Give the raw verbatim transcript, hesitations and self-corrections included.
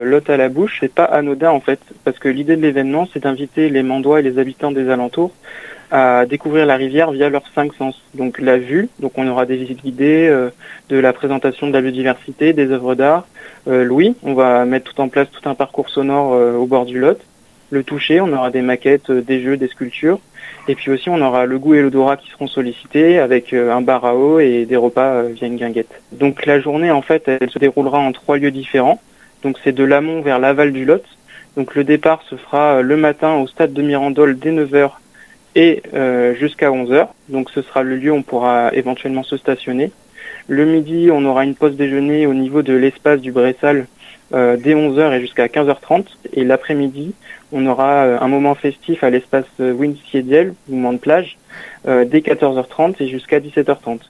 Lot à la bouche, c'est pas anodin en fait, parce que l'idée de l'événement, c'est d'inviter les Mandois et les habitants des alentours à découvrir la rivière via leurs cinq sens. Donc la vue, donc on aura des visites guidées, euh, de la présentation de la biodiversité, des œuvres d'art. Euh, L'ouïe, on va mettre tout en place tout un parcours sonore euh, au bord du Lot. Le toucher, on aura des maquettes, euh, des jeux, des sculptures. Et puis aussi, on aura le goût et l'odorat qui seront sollicités avec euh, un bar à eau et des repas euh, via une guinguette. Donc la journée, en fait, elle se déroulera en trois lieux différents. Donc c'est de l'amont vers l'aval du Lot. Donc le départ se fera le matin au stade de Mirandole dès neuf heures et euh, jusqu'à onze heures. Donc ce sera le lieu où on pourra éventuellement se stationner. Le midi, on aura une pause déjeuner au niveau de l'espace du Bressal euh, dès onze heures et jusqu'à quinze heures trente. Et l'après-midi, on aura euh, un moment festif à l'espace Winsiediel, mouvement de plage, euh, dès quatorze heures trente et jusqu'à dix-sept heures trente.